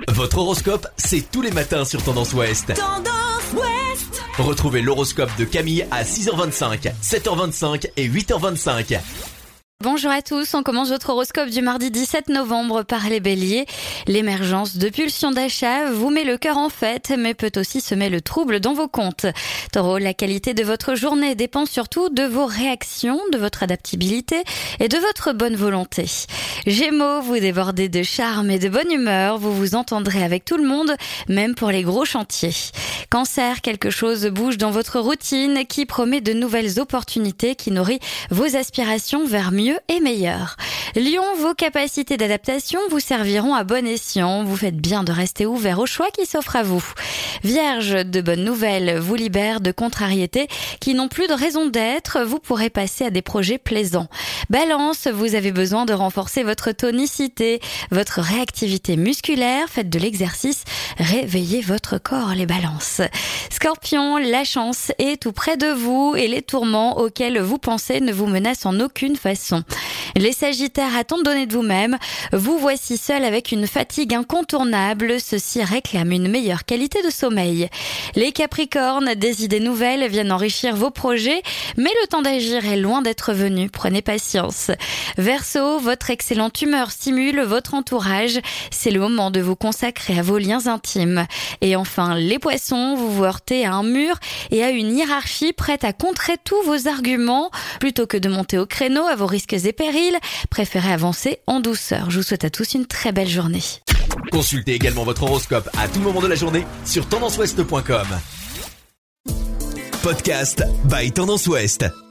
Votre horoscope, c'est tous les matins sur Tendance Ouest. Tendance Ouest. Retrouvez l'horoscope de Camille à 6h25, 7h25 et 8h25. Bonjour à tous, on commence votre horoscope du mardi 17 novembre par les béliers. L'émergence de pulsions d'achat vous met le cœur en fête, mais peut aussi semer le trouble dans vos comptes. Taureau, la qualité de votre journée dépend surtout de vos réactions, de votre adaptabilité et de votre bonne volonté. Gémeaux, vous débordez de charme et de bonne humeur, vous vous entendrez avec tout le monde, même pour les gros chantiers. Cancer, quelque chose bouge dans votre routine qui promet de nouvelles opportunités qui nourrit vos aspirations vers mieux et meilleur. Lion, vos capacités d'adaptation vous serviront à bon escient. Vous faites bien de rester ouvert au choix qui s'offre à vous. Vierge, de bonnes nouvelles vous libèrent de contrariétés qui n'ont plus de raison d'être. Vous pourrez passer à des projets plaisants. Balance, vous avez besoin de renforcer votre tonicité, votre réactivité musculaire. Faites de l'exercice. Réveillez votre corps, les balances. Scorpion, la chance est tout près de vous et les tourments auxquels vous pensez ne vous menacent en aucune façon. Les Sagittaires, à tant donner de vous-même, vous voici seul avec une fatigue incontournable. Ceci réclame une meilleure qualité de sommeil. Les Capricornes, des idées nouvelles viennent enrichir vos projets, mais le temps d'agir est loin d'être venu. Prenez patience. Verseau, votre excellente humeur stimule votre entourage. C'est le moment de vous consacrer à vos liens intimes. Et enfin, les Poissons, vous vous heurtez à un mur et à une hiérarchie prête à contrer tous vos arguments. Plutôt que de monter au créneau à vos risques et périls, préférez avancer en douceur. Je vous souhaite à tous une très belle journée. Consultez également votre horoscope à tout moment de la journée sur tendanceouest.com. Podcast by Tendance Ouest.